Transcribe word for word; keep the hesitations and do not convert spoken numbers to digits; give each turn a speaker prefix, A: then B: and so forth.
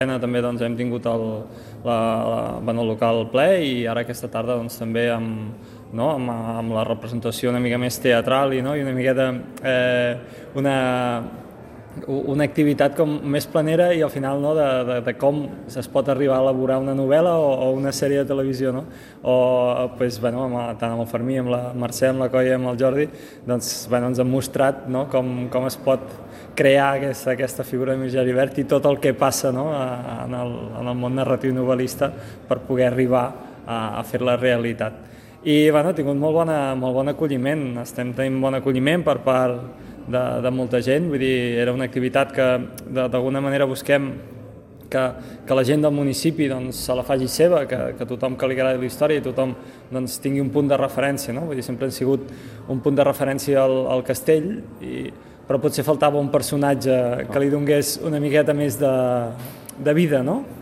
A: També doncs, hem tingut el, la, la, bueno, el local ple i ara aquesta tarda doncs, també amb, no, amb, amb la representació una mica més teatral i, no, i una miqueta eh, una, una activitat com més planera i al final no, de, de, de com es pot arribar a elaborar una novel·la o, o una sèrie de televisió. No? O pues, bueno, amb, tant amb el Fermí, amb la Mercè, amb la Colla i amb el Jordi, doncs, bueno, ens han mostrat no, com, com es pot crear aquesta, aquesta figura de Miquel Gibert i tot el que passa no, en, el, en el món narratiu novel·lista per poder arribar a, a fer-la realitat. I bueno, ha tingut molt, bona, molt bon acolliment, estem tenint bon acolliment per part de, de molta gent, vull dir, era una activitat que d'alguna manera busquem que, que la gent del municipi doncs, se la faci seva, que, que tothom que li agradi la història i tothom doncs, tingui un punt de referència, no? Vull dir, sempre han sigut un punt de referència al, al castell, i, però potser faltava un personatge que li donés una miqueta més de, de vida, no?